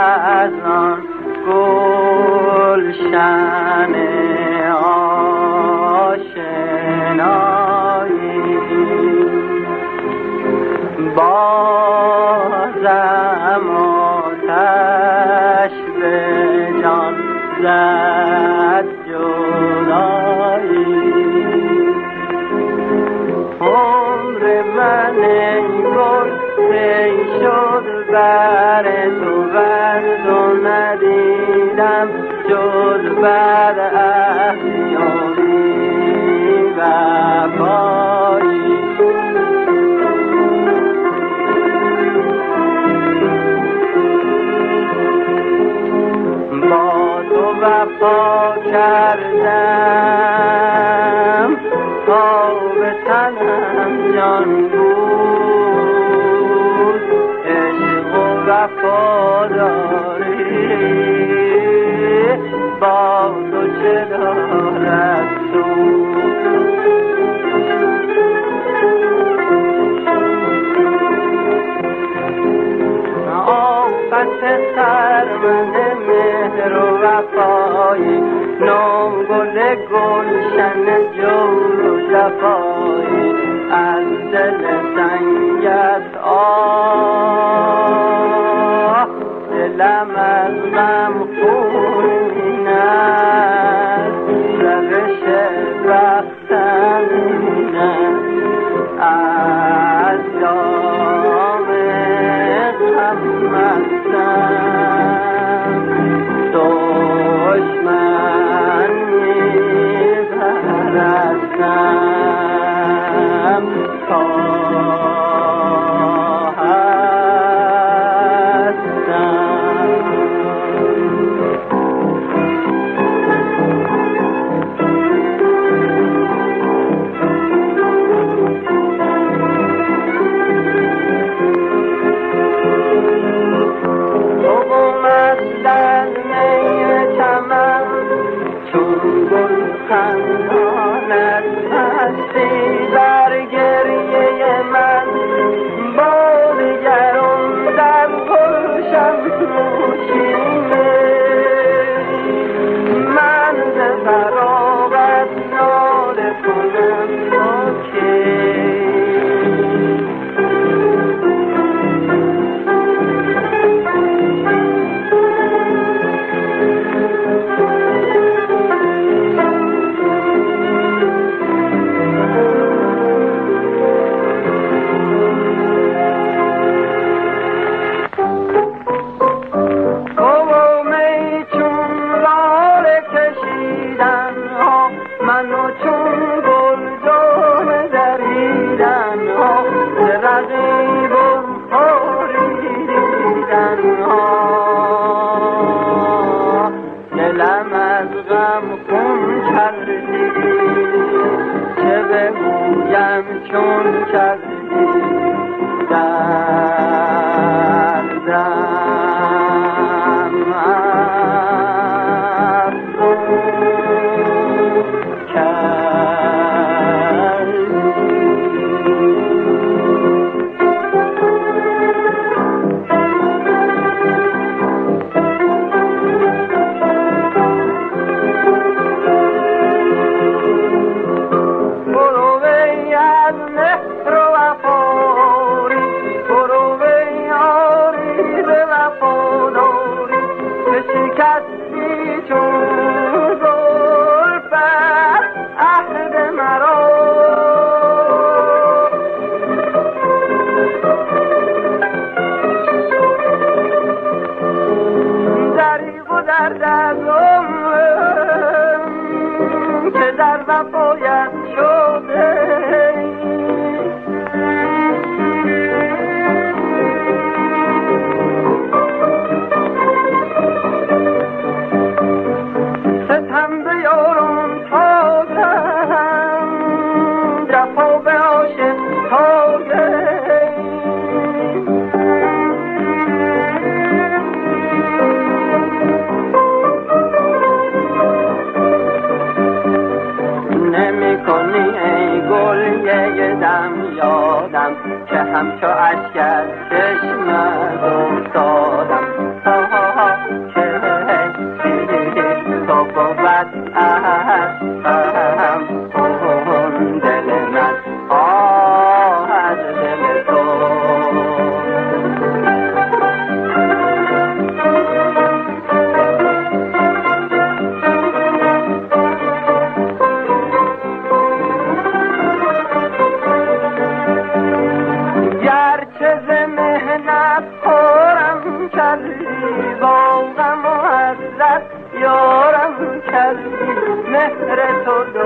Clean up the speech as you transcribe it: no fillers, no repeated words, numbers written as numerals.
از آن گلشن آشنایی بازم آتش به جان زد جدایی عمر من ای گل ای شد بر تو ورد و ندیدم جز بر احیایی و پایی با تو وفا کردم تا به تنم جان بود عشق و وفاداری با تو چه دارد سود آفت سرمند مهر و وفایی نام گل گلشن جور و جفایی از دل سنگت آه دلم از غم خون است روش بختم این است از دام غم مستم دشمن می‌پرستم تا خندانت هستی در گریه من بازگرم در گلشن نوشینه من ز فراغت ناله کنم تا کی دلم از غم خون کردی چه بگویم چون کردی دردم افزون کردی شکستی چون زلفت عهد مرا دریغ و درد از عمرم که در وفایت شده یادم که همچو اشک از چشمت افتادم کردی مهر تو